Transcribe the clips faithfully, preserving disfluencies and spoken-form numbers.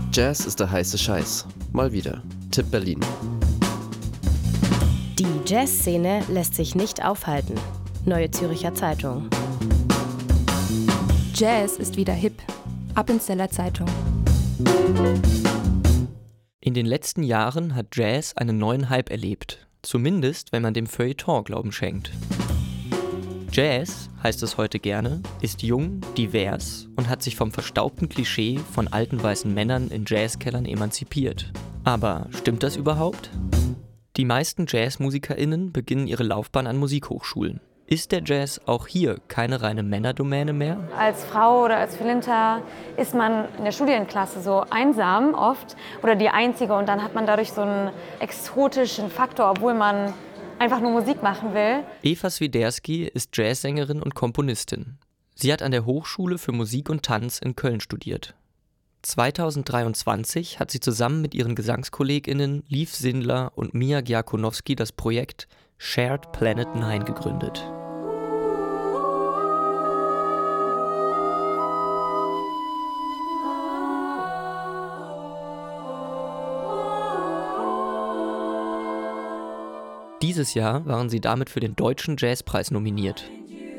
Jazz ist der heiße Scheiß. Mal wieder. Tipp Berlin. Die Jazzszene lässt sich nicht aufhalten. Neue Zürcher Zeitung. Jazz ist wieder hip. Appenzeller Zeitung. In den letzten Jahren hat Jazz einen neuen Hype erlebt. Zumindest, wenn man dem Feuilleton Glauben schenkt. Jazz, heißt es heute gerne, ist jung, divers und hat sich vom verstaubten Klischee von alten weißen Männern in Jazzkellern emanzipiert. Aber stimmt das überhaupt? Die meisten JazzmusikerInnen beginnen ihre Laufbahn an Musikhochschulen. Ist der Jazz auch hier keine reine Männerdomäne mehr? Als Frau oder als Flinter ist man in der Studienklasse so einsam oft oder die Einzige und dann hat man dadurch so einen exotischen Faktor, obwohl man einfach nur Musik machen will. Eva Swiderski ist Jazzsängerin und Komponistin. Sie hat an der Hochschule für Musik und Tanz in Köln studiert. zweitausenddreiundzwanzig hat sie zusammen mit ihren GesangskollegInnen Liv Sindler und Mia Giakonowski das Projekt Shared Planet Nine gegründet. Dieses Jahr waren sie damit für den Deutschen Jazzpreis nominiert.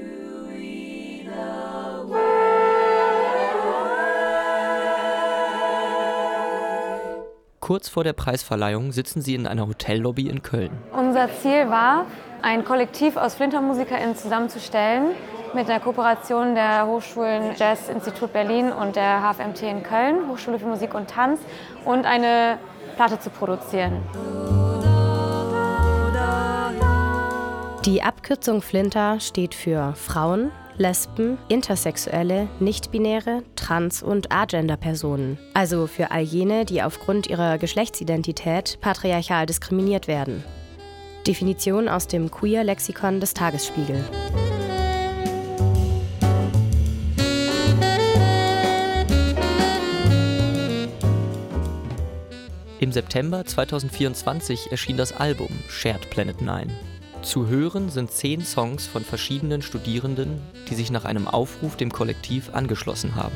Kurz vor der Preisverleihung sitzen sie in einer Hotellobby in Köln. Unser Ziel war, ein Kollektiv aus FlintermusikerInnen zusammenzustellen mit der Kooperation der Hochschulen Jazz-Institut Berlin und der H F M T in Köln, Hochschule für Musik und Tanz, und eine Platte zu produzieren. Die Abkürzung Flinter steht für Frauen, Lesben, Intersexuelle, Nichtbinäre, Trans- und Agender-Personen. Also für all jene, die aufgrund ihrer Geschlechtsidentität patriarchal diskriminiert werden. Definition aus dem Queer-Lexikon des Tagesspiegel. Im September zweitausendvierundzwanzig erschien das Album Shared Planet Nine. Zu hören sind zehn Songs von verschiedenen Studierenden, die sich nach einem Aufruf dem Kollektiv angeschlossen haben.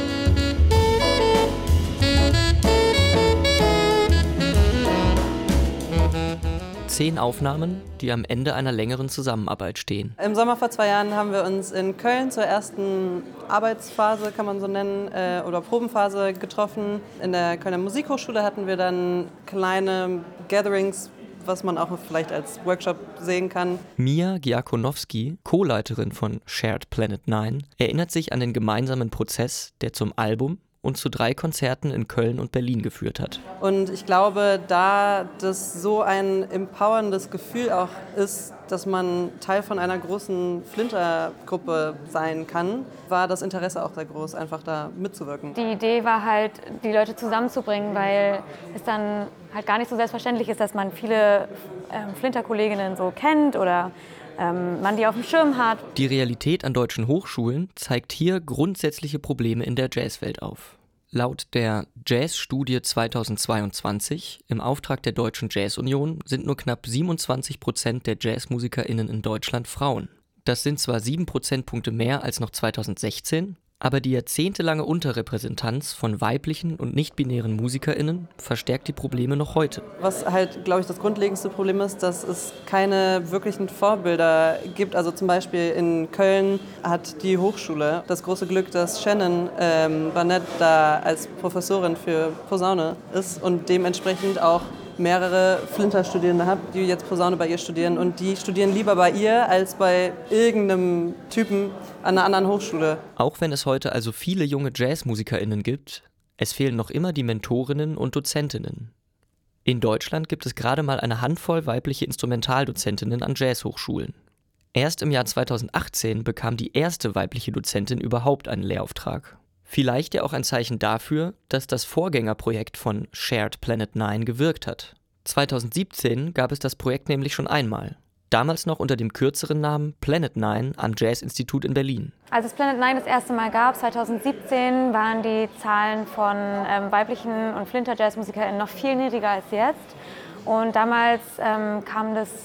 Zehn Aufnahmen, die am Ende einer längeren Zusammenarbeit stehen. Im Sommer vor zwei Jahren haben wir uns in Köln zur ersten Arbeitsphase, kann man so nennen, äh, oder Probenphase getroffen. In der Kölner Musikhochschule hatten wir dann kleine Gatherings, was man auch vielleicht als Workshop sehen kann. Mia Giakonowski, Co-Leiterin von Shared Planet Nine, erinnert sich an den gemeinsamen Prozess, der zum Album und zu drei Konzerten in Köln und Berlin geführt hat. Und ich glaube, da das so ein empowerndes Gefühl auch ist, dass man Teil von einer großen Flinter-Gruppe sein kann, war das Interesse auch sehr groß, einfach da mitzuwirken. Die Idee war halt, die Leute zusammenzubringen, weil es dann halt gar nicht so selbstverständlich ist, dass man viele ähm, Flinter-Kolleginnen so kennt oder ähm, man die auf dem Schirm hat. Die Realität an deutschen Hochschulen zeigt hier grundsätzliche Probleme in der Jazzwelt auf. Laut der Jazz-Studie zweitausendzweiundzwanzig im Auftrag der Deutschen Jazz-Union sind nur knapp siebenundzwanzig Prozent der JazzmusikerInnen in Deutschland Frauen. Das sind zwar sieben Prozentpunkte mehr als noch zweitausendsechzehn, aber die jahrzehntelange Unterrepräsentanz von weiblichen und nicht-binären MusikerInnen verstärkt die Probleme noch heute. Was halt, glaube ich, das grundlegendste Problem ist, dass es keine wirklichen Vorbilder gibt. Also zum Beispiel in Köln hat die Hochschule das große Glück, dass Shannon ähm, Barnett da als Professorin für Posaune ist und dementsprechend auch mehrere Flinter-Studierende habe, die jetzt Posaune bei ihr studieren, und die studieren lieber bei ihr als bei irgendeinem Typen an einer anderen Hochschule. Auch wenn es heute also viele junge JazzmusikerInnen gibt, es fehlen noch immer die Mentorinnen und Dozentinnen. In Deutschland gibt es gerade mal eine Handvoll weibliche Instrumentaldozentinnen an Jazzhochschulen. Erst im Jahr zweitausendachtzehn bekam die erste weibliche Dozentin überhaupt einen Lehrauftrag. Vielleicht ja auch ein Zeichen dafür, dass das Vorgängerprojekt von Shared Planet Nine gewirkt hat. zweitausendsiebzehn gab es das Projekt nämlich schon einmal. Damals noch unter dem kürzeren Namen Planet Nine am Jazz-Institut in Berlin. Als es Planet Nine das erste Mal gab, zweitausendsiebzehn, waren die Zahlen von ähm, weiblichen und Flinter-Jazzmusikerinnen noch viel niedriger als jetzt. Und damals ähm, kam das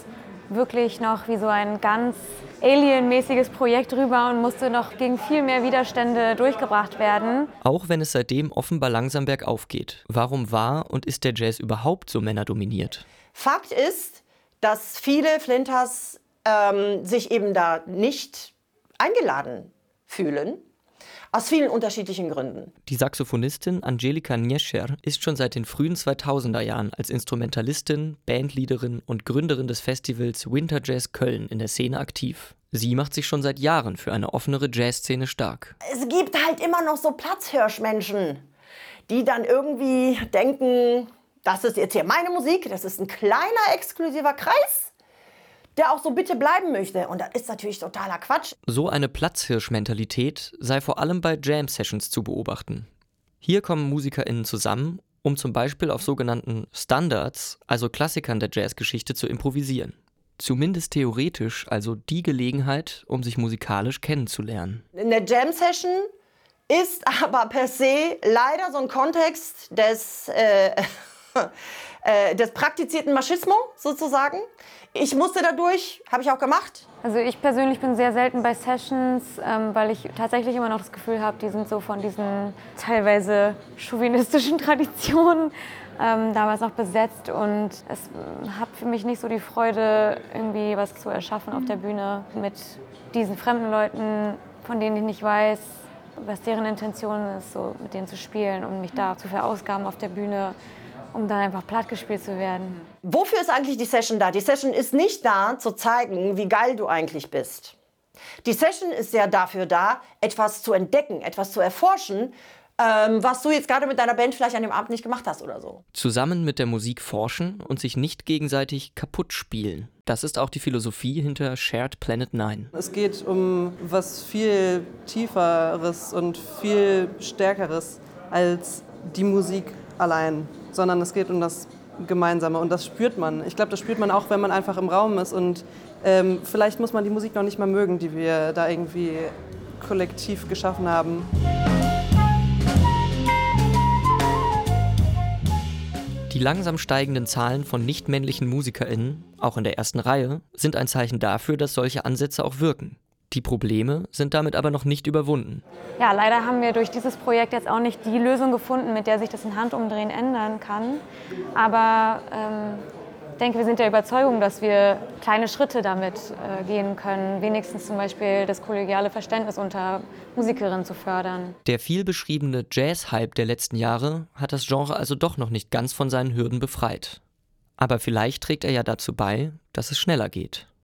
wirklich noch wie so ein ganz alienmäßiges Projekt rüber und musste noch gegen viel mehr Widerstände durchgebracht werden. Auch wenn es seitdem offenbar langsam bergauf geht. Warum war und ist der Jazz überhaupt so männerdominiert? Fakt ist, dass viele Flinters ähm, sich eben da nicht eingeladen fühlen. Aus vielen unterschiedlichen Gründen. Die Saxophonistin Angelika Niescher ist schon seit den frühen zweitausender Jahren als Instrumentalistin, Bandleaderin und Gründerin des Festivals Winter Jazz Köln in der Szene aktiv. Sie macht sich schon seit Jahren für eine offenere Jazzszene stark. Es gibt halt immer noch so Platzhirschmenschen, die dann irgendwie denken, das ist jetzt hier meine Musik, das ist ein kleiner exklusiver Kreis, der auch so bitte bleiben möchte. Und das ist natürlich totaler Quatsch. So eine Platzhirsch-Mentalität sei vor allem bei Jam-Sessions zu beobachten. Hier kommen MusikerInnen zusammen, um zum Beispiel auf sogenannten Standards, also Klassikern der Jazzgeschichte, zu improvisieren. Zumindest theoretisch also die Gelegenheit, um sich musikalisch kennenzulernen. Eine Jam-Session ist aber per se leider so ein Kontext des, äh, äh, des praktizierten Machismo sozusagen. Ich musste dadurch, habe ich auch gemacht. Also ich persönlich bin sehr selten bei Sessions, ähm, weil ich tatsächlich immer noch das Gefühl habe, die sind so von diesen teilweise chauvinistischen Traditionen ähm, damals noch besetzt. Und es äh, hat für mich nicht so die Freude, irgendwie was zu erschaffen auf der Bühne mit diesen fremden Leuten, von denen ich nicht weiß, was deren Intention ist, so mit denen zu spielen und mich da zu verausgaben auf der Bühne, um dann einfach plattgespielt zu werden. Wofür ist eigentlich die Session da? Die Session ist nicht da, zu zeigen, wie geil du eigentlich bist. Die Session ist ja dafür da, etwas zu entdecken, etwas zu erforschen, ähm, was du jetzt gerade mit deiner Band vielleicht an dem Abend nicht gemacht hast oder so. Zusammen mit der Musik forschen und sich nicht gegenseitig kaputt spielen. Das ist auch die Philosophie hinter Shared Planet Nine. Es geht um was viel Tieferes und viel Stärkeres als die Musik allein, sondern es geht um das Gemeinsame und das spürt man. Ich glaube, das spürt man auch, wenn man einfach im Raum ist und ähm, vielleicht muss man die Musik noch nicht mal mögen, die wir da irgendwie kollektiv geschaffen haben. Die langsam steigenden Zahlen von nicht-männlichen MusikerInnen, auch in der ersten Reihe, sind ein Zeichen dafür, dass solche Ansätze auch wirken. Die Probleme sind damit aber noch nicht überwunden. Ja, leider haben wir durch dieses Projekt jetzt auch nicht die Lösung gefunden, mit der sich das in Handumdrehen ändern kann. Aber ähm, ich denke, wir sind der Überzeugung, dass wir kleine Schritte damit äh, gehen können. Wenigstens zum Beispiel das kollegiale Verständnis unter Musikerinnen zu fördern. Der viel beschriebene Jazz-Hype der letzten Jahre hat das Genre also doch noch nicht ganz von seinen Hürden befreit. Aber vielleicht trägt er ja dazu bei, dass es schneller geht.